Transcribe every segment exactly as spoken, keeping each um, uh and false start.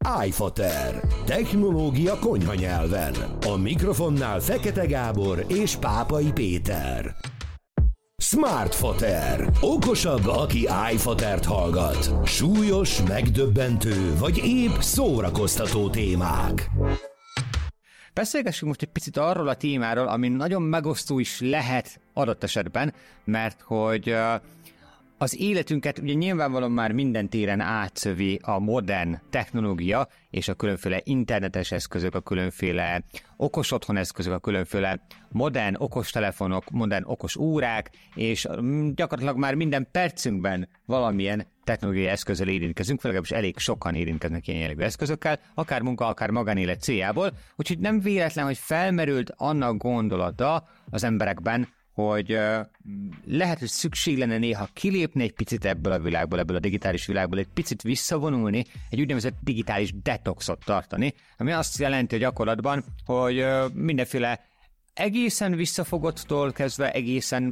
iFater. Technológia konyha nyelven. A mikrofonnál Fekete Gábor és Pápai Péter. Smartfater. Okosabb, aki iFatert hallgat. Súlyos, megdöbbentő vagy épp szórakoztató témák. Beszélgessünk most egy picit arról a témáról, ami nagyon megosztó is lehet adott esetben, mert hogy az életünket ugye nyilvánvalóan már minden téren átszövi a modern technológia, és a különféle internetes eszközök, a különféle okos otthon eszközök, a különféle modern okos telefonok, modern okos órák, és gyakorlatilag már minden percünkben valamilyen technológiai eszközzel érintkezünk, legalábbis elég sokan érintkeznek ilyen jellegű eszközökkel, akár munka, akár magánélet céljából, úgyhogy nem véletlen, hogy felmerült annak gondolata az emberekben, hogy uh, lehet, hogy szükség lenne néha kilépni egy picit ebből a világból, ebből a digitális világból, egy picit visszavonulni, egy úgynevezett digitális detoxot tartani, ami azt jelenti a gyakorlatban, hogy uh, mindenféle egészen visszafogottól kezdve egészen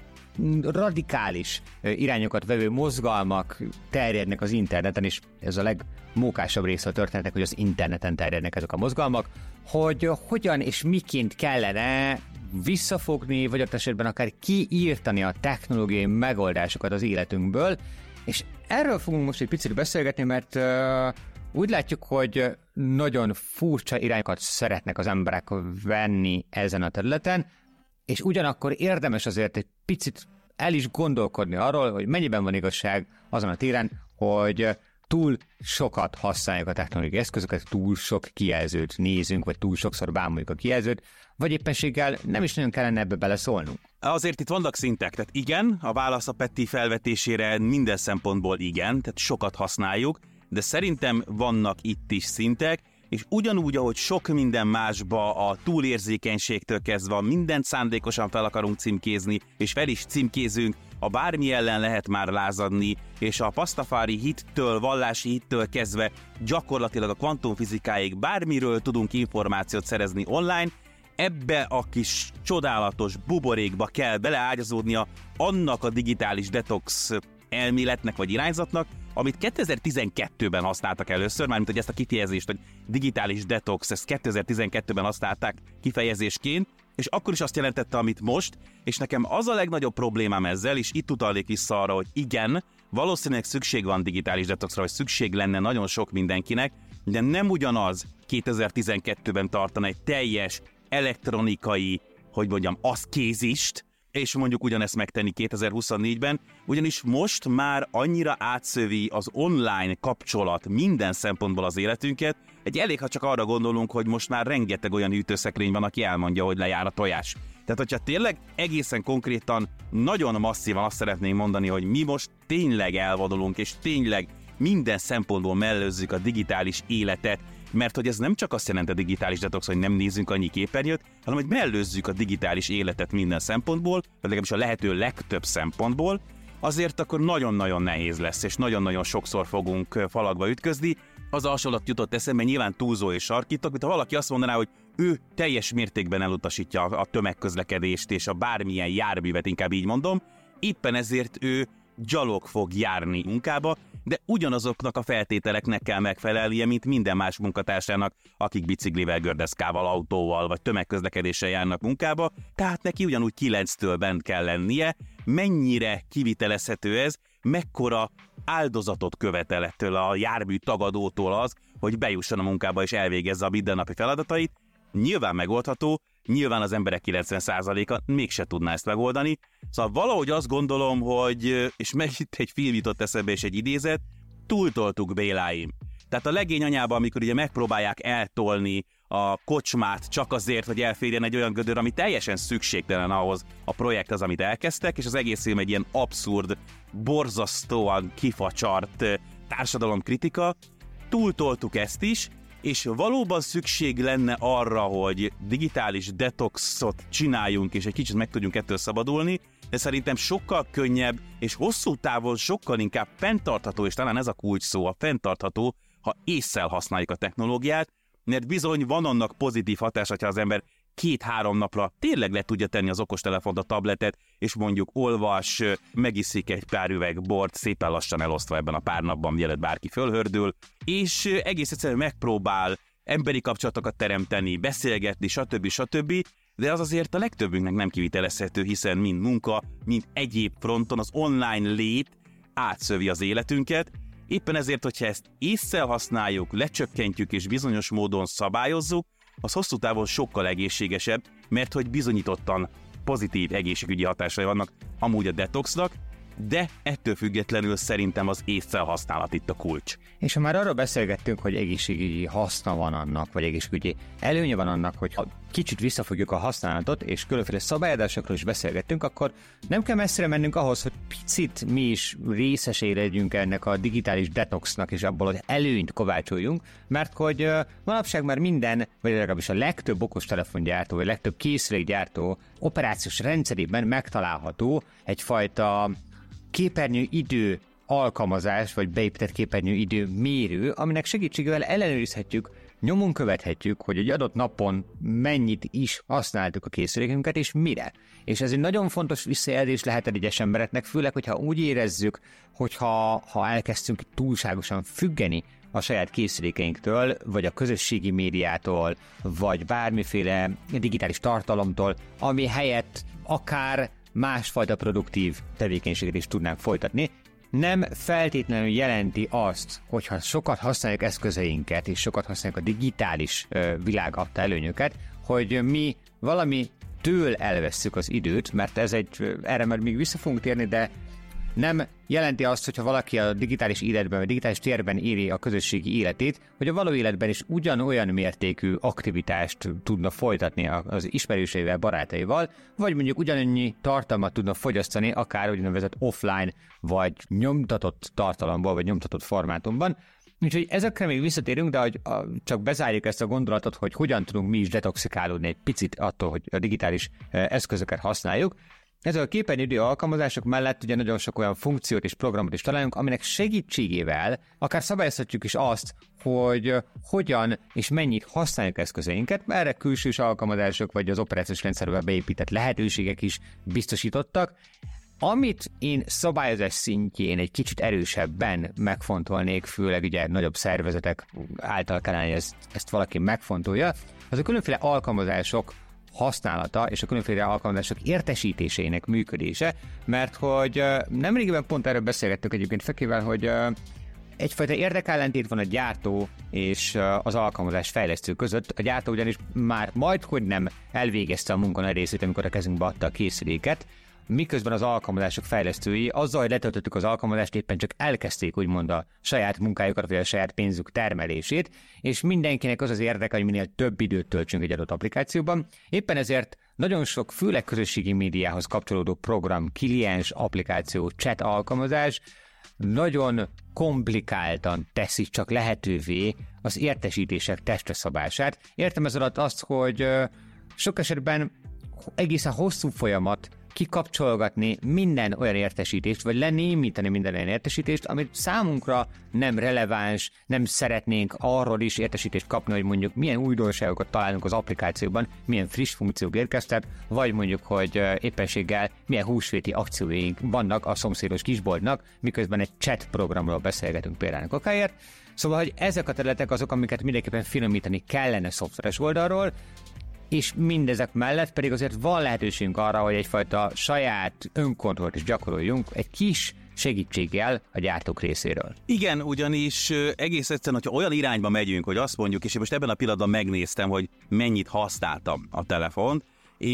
radikális irányokat vevő mozgalmak terjednek az interneten, és ez a legmókásabb része a történetnek, hogy az interneten terjednek ezek a mozgalmak, hogy hogyan és miként kellene visszafogni, vagy ott esetben akár kiírtani a technológiai megoldásokat az életünkből, és erről fogunk most egy picit beszélgetni, mert uh, úgy látjuk, hogy nagyon furcsa irányokat szeretnek az emberek venni ezen a területen, és ugyanakkor érdemes azért egy picit el is gondolkodni arról, hogy mennyiben van igazság azon a téren, hogy túl sokat használjuk a technológiai eszközöket, túl sok kijelzőt nézünk, vagy túl sokszor bámuljuk a kijelzőt, vagy éppenséggel nem is nagyon kellene ebbe beleszólnunk. Azért itt vannak szintek, tehát igen, a válasz a Peti felvetésére minden szempontból igen, tehát sokat használjuk, de szerintem vannak itt is szintek, és ugyanúgy, ahogy sok minden másba a túlérzékenységtől kezdve mindent szándékosan fel akarunk címkézni, és fel is címkézünk, a bármi ellen lehet már lázadni, és a pasztafári hittől, vallási hittől kezdve gyakorlatilag a kvantumfizikáig bármiről tudunk információt szerezni online, ebbe a kis csodálatos buborékba kell beleágyazódnia annak a digitális detox elméletnek vagy irányzatnak, amit kétezer-tizenkettőben használtak először, mármint hogy ezt a kifejezést, hogy digitális detox, ezt kétezer-tizenkettőben használták kifejezésként, és akkor is azt jelentette, amit most, és nekem az a legnagyobb problémám ezzel, és itt utalnék vissza arra, hogy igen, valószínűleg szükség van digitális detoxra, vagy szükség lenne nagyon sok mindenkinek, de nem ugyanaz kétezer-tizenkettőben tartani egy teljes elektronikai, hogy mondjam, aszkézist, és mondjuk ugyanezt megtenni kétezer-huszonnégyben, ugyanis most már annyira átszövi az online kapcsolat minden szempontból az életünket, egy elég, ha csak arra gondolunk, hogy most már rengeteg olyan hűtőszekrény van, aki elmondja, hogy lejár a tojás. Tehát, hogyha tényleg egészen konkrétan, nagyon masszívan azt szeretnénk mondani, hogy mi most tényleg elvonulunk, és tényleg minden szempontból mellőzzük a digitális életet, mert hogy ez nem csak azt jelenti a digitális detox, hogy nem nézzünk annyi képernyőt, hanem hogy mellőzzük a digitális életet minden szempontból, vagy legalábbis a lehető legtöbb szempontból, azért akkor nagyon-nagyon nehéz lesz, és nagyon-nagyon sokszor fogunk falakba ütközni. Az a hasonlat jutott eszembe, nyilván túlzó és sarkítok, mint ha valaki azt mondaná, hogy ő teljes mértékben elutasítja a tömegközlekedést és a bármilyen járművet, inkább így mondom, éppen ezért ő gyalog fog járni munkába, de ugyanazoknak a feltételeknek kell megfelelnie, mint minden más munkatársának, akik biciklivel, gördeszkával, autóval vagy tömegközlekedéssel járnak munkába, tehát neki ugyanúgy kilenctől bent kell lennie. Mennyire kivitelezhető ez, mekkora áldozatot követel ettől a jármű tagadótól az, hogy bejusson a munkába és elvégezze a mindennapi feladatait. Nyilván megoldható, nyilván az emberek kilencven százaléka mégse tudná ezt megoldani. Szóval valahogy azt gondolom, hogy, és meg itt egy film jutott eszembe és egy idézet, túltoltuk Béláim. Tehát a legény anyában, amikor ugye megpróbálják eltolni a kocsmát csak azért, hogy elférjen egy olyan gödör, ami teljesen szükségtelen ahhoz a projekthez, amit elkezdtek, és az egész film egy ilyen abszurd, borzasztóan kifacsart társadalomkritika, túltoltuk ezt is, és valóban szükség lenne arra, hogy digitális detoxot csináljunk, és egy kicsit meg tudjunk ettől szabadulni, de szerintem sokkal könnyebb, és hosszú távon sokkal inkább fenntartható, és talán ez a kulcs szó, a fenntartható, ha ésszel használjuk a technológiát, mert bizony van annak pozitív hatás, hogyha az ember két-három napra tényleg le tudja tenni az okostelefont, a tabletet, és mondjuk olvas, megiszik egy pár üveg bort, szépen lassan elosztva ebben a pár napban, mielőtt bárki fölhördül, és egész egyszerűen megpróbál emberi kapcsolatokat teremteni, beszélgetni, stb. stb., de az azért a legtöbbünknek nem kivitelezhető, hiszen mind munka, mind egyéb fronton az online lét átszövi az életünket. Éppen ezért, hogyha ezt ésszel használjuk, lecsökkentjük és bizonyos módon szabályozzuk, az hosszú távon sokkal egészségesebb, mert hogy bizonyítottan pozitív egészségügyi hatásai vannak amúgy a detoxnak, de ettől függetlenül szerintem az ésszel használat itt a kulcs. És ha már arról beszélgettünk, hogy egészségügyi haszna van annak, vagy egészségügyi előnye van annak, hogy ha kicsit visszafogjuk a használatot, és különféle szabályozásokról is beszélgettünk, akkor nem kell messzire mennünk ahhoz, hogy picit mi is részesei legyünk ennek a digitális detoxnak, és abból, hogy előnyt kovácsoljunk, mert hogy manapság már minden, vagy legalábbis a legtöbb okostelefongyártó, vagy a legtöbb készülékgyártó operációs rendszerében megtalálható egyfajta képernyő idő alkalmazás, vagy beépített képernyő idő mérő, aminek segítségével ellenőrizhetjük, nyomon követhetjük, hogy egy adott napon mennyit is használtuk a készülékünket, és mire. És ez egy nagyon fontos visszajelzés lehet egyes embereknek, főleg, hogyha úgy érezzük, hogyha ha elkezdtünk túlságosan függeni a saját készülékeinktől, vagy a közösségi médiától, vagy bármiféle digitális tartalomtól, ami helyett akár másfajta produktív tevékenységet is tudnánk folytatni. Nem feltétlenül jelenti azt, hogyha sokat használjuk eszközeinket, és sokat használjuk a digitális ö, világ adta előnyöket, hogy mi valami től elvesszük az időt, mert ez egy, erre már még vissza fogunk térni, de nem jelenti azt, hogyha valaki a digitális életben, vagy digitális térben éli a közösségi életét, hogy a való életben is ugyanolyan mértékű aktivitást tudna folytatni az ismerőseivel, barátaival, vagy mondjuk ugyanannyi tartalmat tudna fogyasztani, akár úgynevezett offline, vagy nyomtatott tartalomból, vagy nyomtatott formátumban. Úgyhogy ezekre még visszatérünk, de hogy a, csak bezárjuk ezt a gondolatot, hogy hogyan tudunk mi is detoxikálódni egy picit attól, hogy a digitális eszközöket használjuk. Ezek a képernyőidő alkalmazások mellett ugye nagyon sok olyan funkciót és programot is találunk, aminek segítségével akár szabályozhatjuk is azt, hogy hogyan és mennyit használjuk eszközeinket, mert erre külsős alkalmazások vagy az operációs rendszerbe beépített lehetőségek is biztosítottak. Amit én szabályozás szintjén egy kicsit erősebben megfontolnék, főleg ugye nagyobb szervezetek által kellene, hogy ezt, ezt valaki megfontolja, az a különféle alkalmazások használata és a különféle alkalmazások értesítésének működése, mert hogy nemrégiben pont erről beszélgettük egyébként Fekével, hogy egyfajta érdekellentét van a gyártó és az alkalmazás fejlesztő között. A gyártó ugyanis már majdhogy nem elvégezte a munka nagy részét, amikor a kezünkbe adta a készüléket, miközben az alkalmazások fejlesztői azzal, hogy letöltöttük az alkalmazást, éppen csak elkezdték úgymond a saját munkájukat, vagy a saját pénzük termelését, és mindenkinek az az érdeke, hogy minél több időt töltsünk egy adott applikációban. Éppen ezért nagyon sok, főleg közösségi médiához kapcsolódó program, kliens, applikáció, chat alkalmazás nagyon komplikáltan teszi csak lehetővé az értesítések testre szabását. Értem ez alatt azt, hogy sok esetben egészen hosszú folyamat kikapcsolgatni minden olyan értesítést, vagy lenémítani minden olyan értesítést, amit számunkra nem releváns, nem szeretnénk arról is értesítést kapni, hogy mondjuk milyen újdonságokat találunk az applikációban, milyen friss funkciók érkeztek, vagy mondjuk, hogy éppenséggel milyen húsvéti akcióink vannak a szomszédos kisboltnak, miközben egy chat programról beszélgetünk például kokáért. Szóval, hogy ezek a területek azok, amiket mindenképpen finomítani kellene szoftveres oldalról, és mindezek mellett pedig azért van lehetőségünk arra, hogy egyfajta saját önkontrollt is gyakoroljunk egy kis segítséggel a gyártók részéről. Igen, ugyanis egész egyszerűen, hogyha olyan irányba megyünk, hogy azt mondjuk, és én most ebben a pillanatban megnéztem, hogy mennyit használtam a telefont,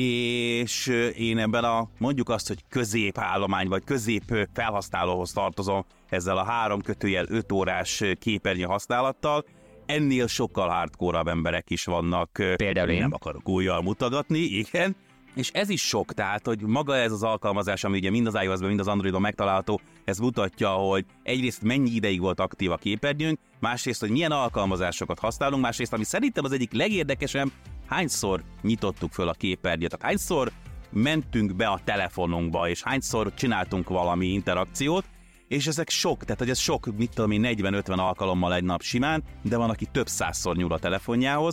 és én ebben a, mondjuk azt, hogy középállomány, vagy közép felhasználóhoz tartozom ezzel a három kötőjel öt órás képernyő használattal, ennél sokkal hardcore-abb emberek is vannak. Például én. Nem akarok újjal mutogatni, igen. És ez is sok, tehát, hogy maga ez az alkalmazás, ami ugye mind az iOS-ben, mind az Androidon megtalálható, ez mutatja, hogy egyrészt mennyi ideig volt aktív a képernyőnk, másrészt, hogy milyen alkalmazásokat használunk, másrészt, ami szerintem az egyik legérdekesebb, hányszor nyitottuk föl a képernyőt, tehát hányszor mentünk be a telefonunkba, és hányszor csináltunk valami interakciót, és ezek sok, tehát hogy ez sok, mit tudom én, negyven-ötven alkalommal egy nap simán, de van, aki több százszor nyúl a telefonjához,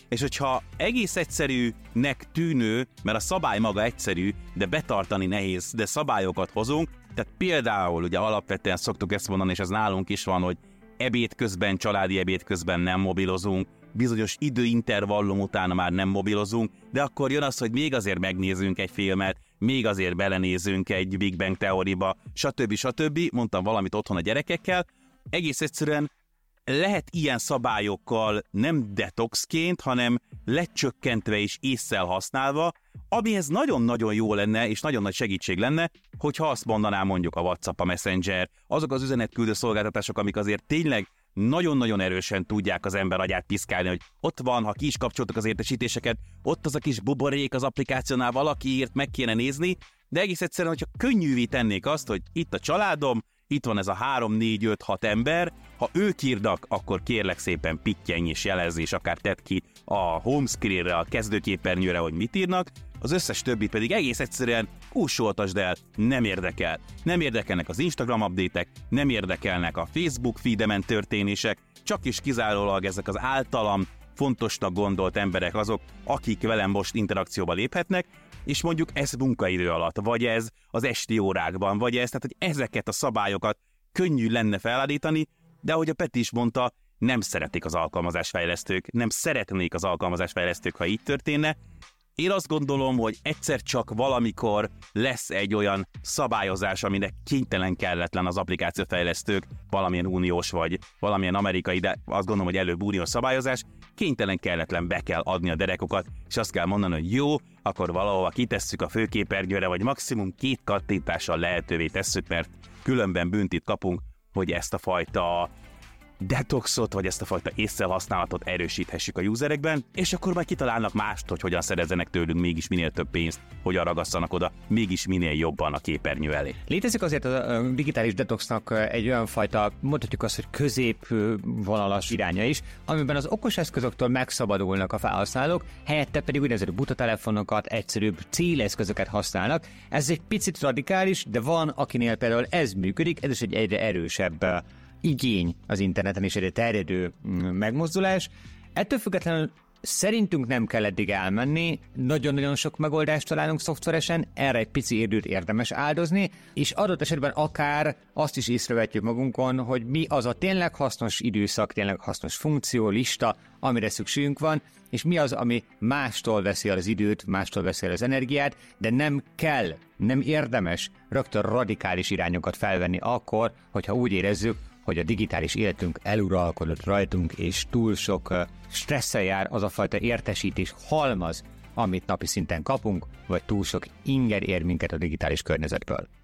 és hogyha egész egyszerűnek tűnő, mert a szabály maga egyszerű, de betartani nehéz, de szabályokat hozunk, tehát például ugye alapvetően szoktuk ezt mondani, és ez nálunk is van, hogy ebéd közben, családi ebéd közben nem mobilozunk, bizonyos időintervallum után már nem mobilozunk, de akkor jön az, hogy még azért megnézünk egy filmet, még azért belenézünk egy Big Bang Theoryba, stb. stb. Mondtam valamit otthon a gyerekekkel. Egész egyszerűen lehet ilyen szabályokkal nem detoxként, hanem lecsökkentve és ésszel használva, amihez nagyon-nagyon jó lenne, és nagyon nagy segítség lenne, hogyha azt mondaná mondjuk a WhatsApp, a Messenger, azok az üzenetküldő szolgáltatások, amik azért tényleg nagyon-nagyon erősen tudják az ember agyát piszkálni, hogy ott van, ha ki is kapcsoltak az értesítéseket, ott az a kis buborék az applikációnál, valaki írt, meg kéne nézni, de egész egyszerűen, hogyha könnyűvé tennék azt, hogy itt a családom, itt van ez a három, négy, öt, hat ember, ha ők írnak, akkor kérlek szépen pittyenj és jelezz, és akár tedd ki a homescreenre, a kezdőképernyőre, hogy mit írnak, az összes többi pedig egész egyszerűen kúsoltasd el, nem érdekel. Nem érdekelnek az Instagram update-ek, nem érdekelnek a Facebook feedemen történések, csak is kizárólag ezek az általam fontosnak gondolt emberek azok, akik velem most interakcióba léphetnek, és mondjuk ez munkaidő alatt, vagy ez az esti órákban, vagy ez, tehát hogy ezeket a szabályokat könnyű lenne felállítani, de ahogy a Peti is mondta, nem szeretik az alkalmazásfejlesztők, nem szeretnék az alkalmazásfejlesztők, ha így történne. Én azt gondolom, hogy egyszer csak valamikor lesz egy olyan szabályozás, aminek kénytelen kelletlen az applikációfejlesztők, valamilyen uniós vagy valamilyen amerikai, de azt gondolom, hogy előbb uniós szabályozás, kénytelen kelletlen be kell adni a derekokat, és azt kell mondani, hogy jó, akkor valahova kitesszük a főképernyőre, vagy maximum két kattintással lehetővé tesszük, mert különben büntit kapunk, hogy ezt a fajta detoxot, vagy ezt a fajta ésszel használatot erősíthessük a userekben, és akkor majd kitalálnak mást, hogy hogyan szerezzenek tőlünk mégis minél több pénzt, hogyan ragasszanak oda, mégis minél jobban a képernyő elé. Létezik azért a digitális detoxnak egy olyan fajta, mondhatjuk azt, hogy középvonalas iránya is, amiben az okos eszközöktől megszabadulnak a felhasználók, helyette pedig úgynevezett buta telefonokat, egyszerűbb céleszközöket használnak. Ez egy picit radikális, de van, akinél például ez működik, ez is egy egyre erősebb igény az interneten és egy terjedő megmozdulás. Ettől függetlenül szerintünk nem kell eddig elmenni, nagyon-nagyon sok megoldást találunk szoftveresen, erre egy pici időt érdemes áldozni, és adott esetben akár azt is észrevetjük magunkon, hogy mi az a tényleg hasznos időszak, tényleg hasznos funkció, lista, amire szükségünk van, és mi az, ami mástól veszi el az időt, mástól veszi el az energiát, de nem kell, nem érdemes rögtön radikális irányokat felvenni akkor, hogyha úgy érezzük, hogy a digitális életünk eluralkodott rajtunk, és túl sok stresszel jár az a fajta értesítés halmaz, amit napi szinten kapunk, vagy túl sok inger ér minket a digitális környezetből.